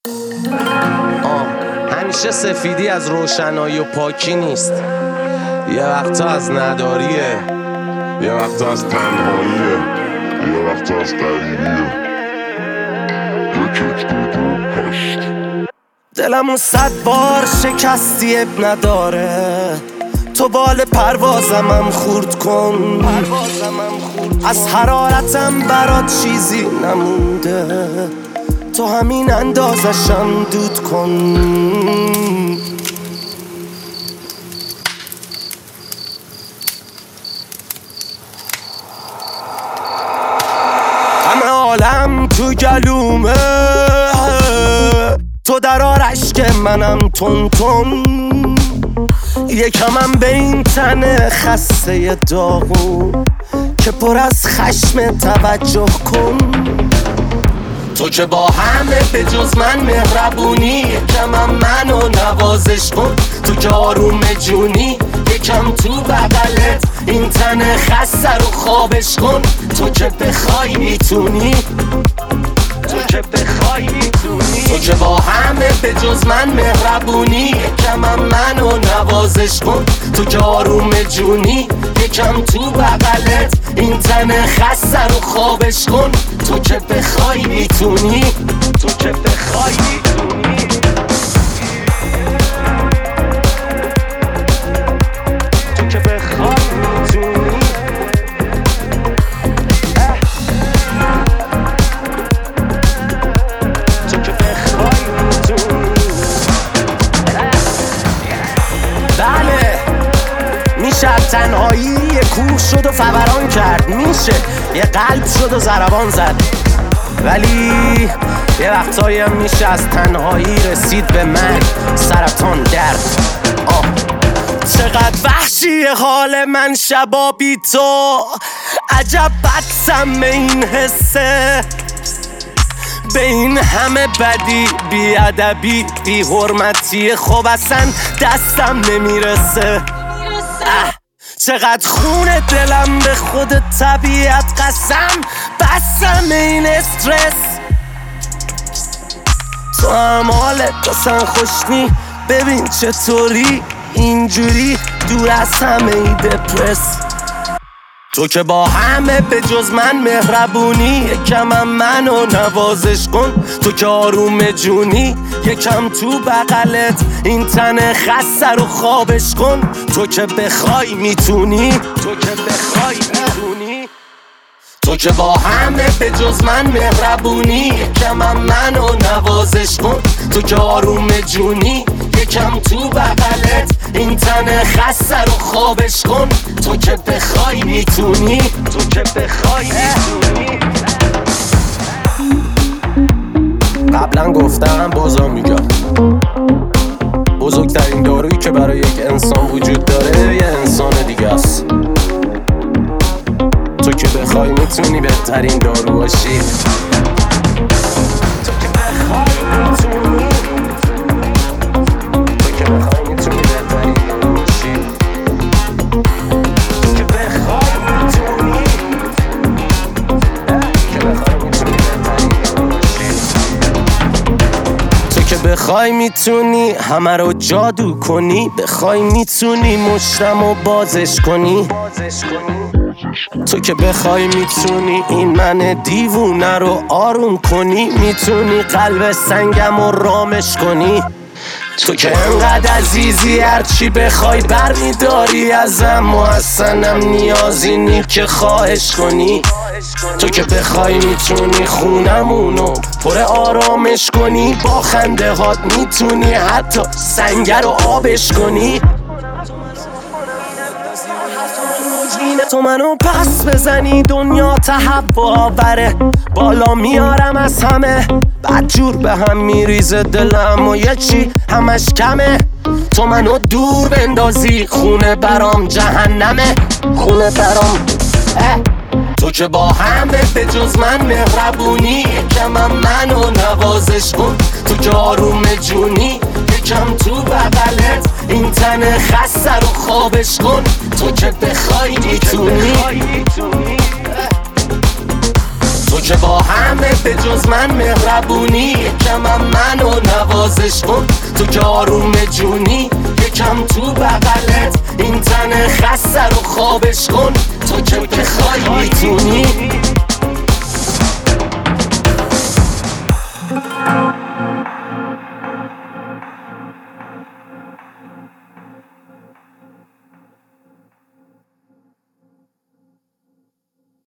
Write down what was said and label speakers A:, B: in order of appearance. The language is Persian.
A: همیشه سفیدی از روشنایی و پاکی نیست، یه وقتا از نداریه،
B: یه وقتا از تنهاییه، یه وقتا از غریبیه.
C: دلمو 100 بار شکستی اب نداره، تو بال پروازمم خورد کن، از حرارتم برات چیزی نمونده، تو همین اندازشم دود کن. همه عالم تو گلومه، تو در آرش که منم تون تون، یکمم به این تن خسته داغون که پر از خشم توجه کن. تو که با همه به جز من مهربونی، یکمم منو نوازش کن. تو که آروم جونی، یکم تو بغلت این تن خسته رو خوابش کن. تو که بخوای میتونی، تو که بخوای میتونی، تو که با همه به جز من مهربونی، یکمم منو نوازش کن. تو که آروم جونی، یکم تو بغلت این تن خسته رو خوابش کن. تو که بخوای میتونی، تو که بخوای میتونی. تو که بخوای میتونی. تو که بخوای میتونی. بله میشه تنهایی یه کوه شد و فوران کرد، میشه یه قلب شد و ضربان زد، ولی یه وقتایی هم میشه از تنهایی رسید به مرگ، سرطان، درد. چقدر وحشی حال من شبا بی تو، عجب بدسم این حسه، به این همه بدی، بی ادبی، بی حرمتی، خب اصلا دستم نمیرسه. چقدر خون دلم به خود طبیعت قسم، بسم این استرس. تو هم حالت اصلا خوشنی، ببین چطوری اینجوری دور از همه ای دپرس. تو که با همه به جز من مهربونی، یکمم منو نوازش کن. تو که آروم جونی، یکم تو بغلت این تن خسته رو خوابش کن. تو که بخوای میتونی، تو که بخوای میتونی، تو که با همه به جز من مهربونی، یکمم منو نوازش کن. تو که آروم جونی، یکم تو بغلت این تن خسته رو خوابش کن. تو که بخوای میتونی، تو که بخوای میتونی. قبلا گفتم بازم میگم، بزرگترین دارویی که برای یک انسان وجود داره یه انسان دیگه است. تو که بخوای میتونی بهترین دارو باشی. تو که بخوای میتونی، تو که بخوای میتونی بهترین دارو باشی. تو که بخوای میتونی، تو که بخوای میتونی بهترین دارو باشی. تو که بخوای میتونی همه رو جادو کنی، بخوای میتونی مشتمو بازش کنی. تو که بخوای میتونی این من دیوونه رو آروم کنی، میتونی قلب سنگم رو رامش کنی. تو که انقدر عزیزی هرچی بخوای برمیداری ازم و اصلا نیازی نی که خواهش کنی. تو که بخوای میتونی خونمونو پر آرامش کنی، با خنده هات میتونی حتی سنگ رو آبش کنی. تو منو پس بزنی دنیا تهوع آوره، بالا میارم از همه، بدجور به هم میریزه دلم و یه چی همش کمه. تو منو دور بندازی خونه برام جهنمه، خونه برام. تو که با همه به جز من مهربونی، یکمم منو نوازش کن. تو که آروم جونی، یکم تو بغلت این تن خسته رو خوابش کن. تو که بخوای میتونی، تو تو که با همه به جز من مهربونی، یکم هم منو نوازش کن. تو که آروم جونی، یکم تو بغلت این تن خسته رو خوابش کن.